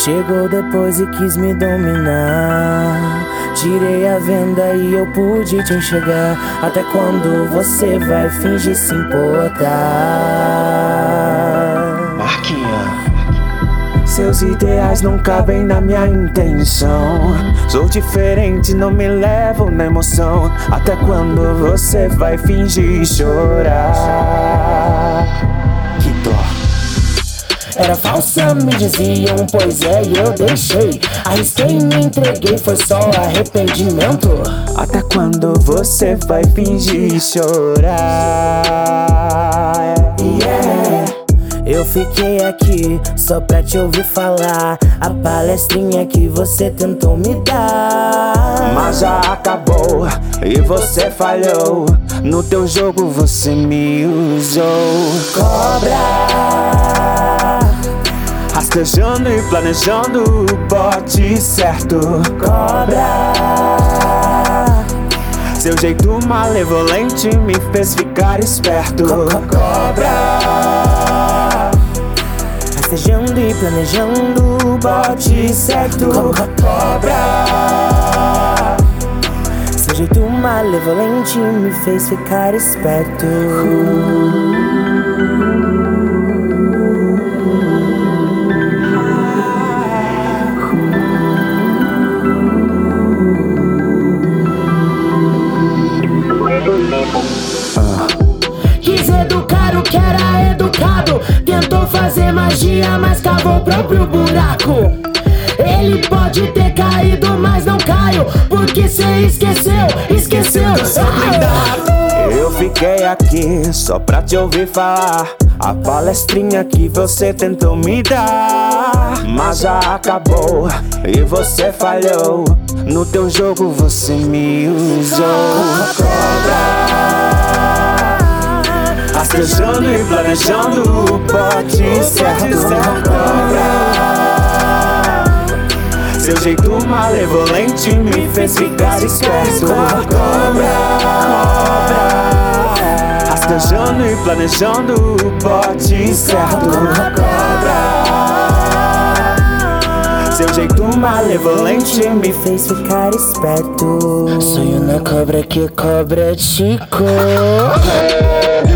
Chegou depois e quis me dominar. Tirei a venda e eu pude te enxergar. Até quando você vai fingir se importar? Marquinha. Seus ideais não cabem na minha intenção. Sou diferente, não me levo na emoção. Até quando você vai fingir chorar? Que dó. Era falsa, me diziam, pois é, e eu deixei. Arrisquei, me entreguei, foi só arrependimento. Até quando você vai fingir chorar? Yeah. Eu fiquei aqui só pra te ouvir falar a palestrinha que você tentou me dar. Mas já acabou e você falhou. No teu jogo você me usou. Cobra, rastejando e planejando o bote certo. cobra, seu jeito malevolente me fez ficar esperto. cobra, rastejando e planejando o bote certo. Cobra, seu jeito malevolente me fez ficar esperto. Quis educar o que era educado. Tentou fazer magia, mas cavou o próprio buraco. Ele pode ter caído, mas não caiu, porque cê esqueceu. Eu fiquei aqui só pra te ouvir falar a palestrinha que você tentou me dar. Mas já acabou e você falhou. No teu jogo você me usou. Rastejando e planejando o bote certo. Seu jeito malevolente me fez ficar esperto. Rastejando e planejando o bote certo. Seu jeito malevolente me fez ficar esperto. Sonho na cobra que cobra Chico.